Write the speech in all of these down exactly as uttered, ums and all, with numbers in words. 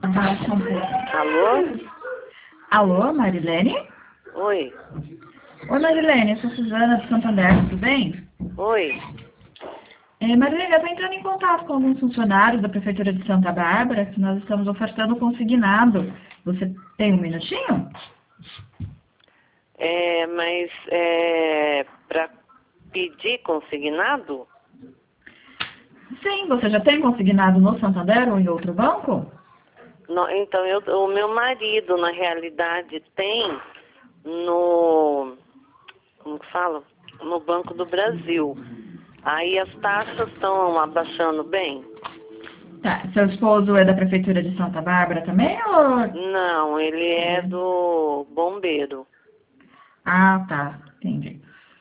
Abaixa um pouco. Alô? Alô, Marilene? Oi. Oi, Marilene, eu sou Suzana de Santander, tudo bem? Oi. É, Marilene, eu estou entrando em contato com alguns funcionários da Prefeitura de Santa Bárbara, que nós estamos ofertando consignado. Você tem um minutinho? É, mas é para pedir consignado? Sim, você já tem consignado no Santander ou em outro banco? Não, então, eu, o meu marido, na realidade, tem no... Como que fala? No Banco do Brasil. Aí as taxas estão abaixando bem? Tá, seu esposo é da Prefeitura de Santa Bárbara também ou... Não, ele é do bombeiro. Ah, tá, entendi.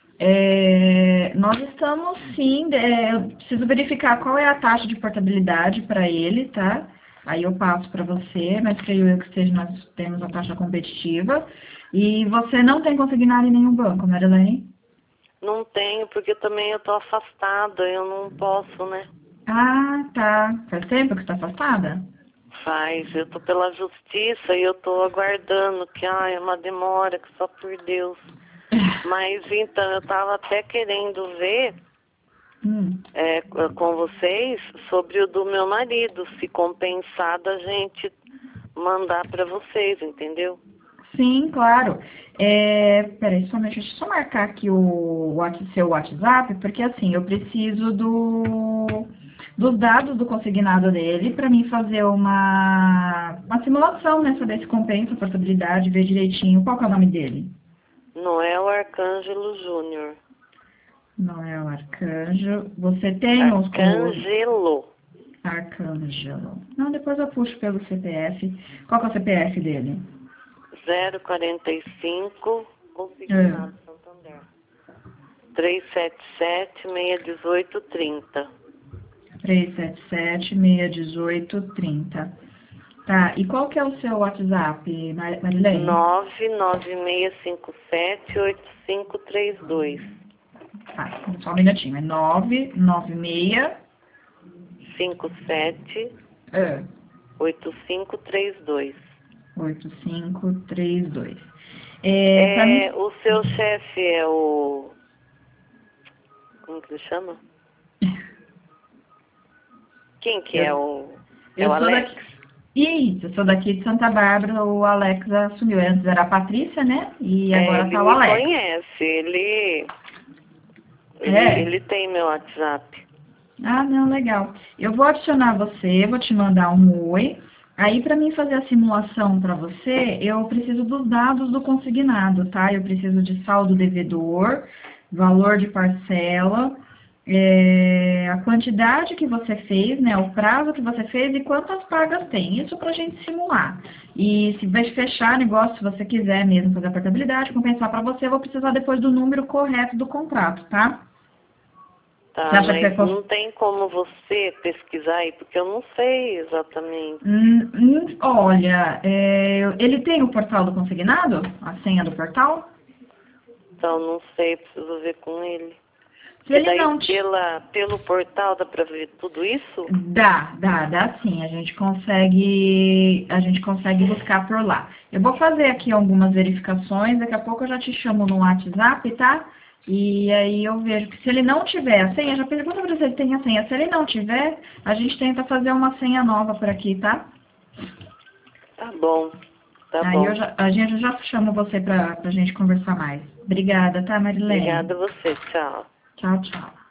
É, nós estamos sim, é, eu preciso verificar qual é a taxa de portabilidade para ele, tá? Aí eu passo para você, mas creio eu que seja, nós temos a taxa competitiva. E você não tem consignado em nenhum banco, Marilene? Não tenho, porque também eu tô afastada, eu não posso, né? Ah, tá. Faz tempo que está afastada? Faz, eu tô pela justiça e eu tô aguardando que, ai, é uma demora, que só por Deus. Mas então, eu tava até querendo ver Hum. é, com vocês sobre o do meu marido, se compensar da gente mandar pra vocês, entendeu? Sim, claro. É, peraí, só, deixa eu só marcar aqui o, o seu WhatsApp, porque assim, eu preciso do, dos dados do consignado dele para mim fazer uma, uma simulação, né, sobre esse compensa, portabilidade, ver direitinho qual que é o nome dele. Noel Arcângelo Júnior. Noel Arcanjo. Você tem os, os Arcângelo. Arcângelo. Não, depois eu puxo pelo C P F. Qual que é o C P F dele? zero quarenta e cinco, É. consignado Santander. trezentos e setenta e sete, seiscentos e dezoito, trinta. trezentos e setenta e sete, seiscentos e dezoito, trinta. Tá, e qual que é o seu WhatsApp, Mar- Marilene? nove nove seis cinco sete, oito cinco três dois. Tá, só um minutinho. É nove nove seis... cinco sete, É, oito cinco três dois. oito cinco três dois. É, pra É, mim... o seu chefe é o... Como que ele chama? Quem que é Eu, o... É o eu sou Alex? daqui... Isso, eu sou daqui de Santa Bárbara, o Alex assumiu. Antes era a Patrícia, né? E É, agora ele tá o me Alex. conhece, ele... Ele, É? ele tem meu WhatsApp. Ah, não, legal. Eu vou adicionar você, vou te mandar um oi. Aí, para mim fazer a simulação para você, eu preciso dos dados do consignado, tá? Eu preciso de saldo devedor, valor de parcela, é, a quantidade que você fez, né? O prazo que você fez e quantas pagas tem. Isso para a gente simular. E se vai fechar negócio, se você quiser mesmo fazer a portabilidade, compensar para você, eu vou precisar depois do número correto do contrato, tá? Você Tá, acha que mas vai não tem como você pesquisar aí, porque eu não sei exatamente. Hum, hum, olha, é, ele tem o portal do consignado? A senha do portal? Então, não sei, preciso ver com ele. Se Que ele daí não... te- pela, pelo portal dá pra ver tudo isso? Dá, dá, dá sim. A gente consegue, a gente consegue buscar por lá. Eu vou fazer aqui algumas verificações, daqui a pouco eu já te chamo no WhatsApp, tá? E aí eu vejo que se ele não tiver a senha, já pergunta para se ele tem a senha. Se ele não tiver, a gente tenta fazer uma senha nova por aqui, tá? Tá bom, tá Aí eu bom. já, a gente já chama você pra, pra gente conversar mais. Obrigada, tá, Marilene? Obrigada a você, tchau. Tchau, tchau.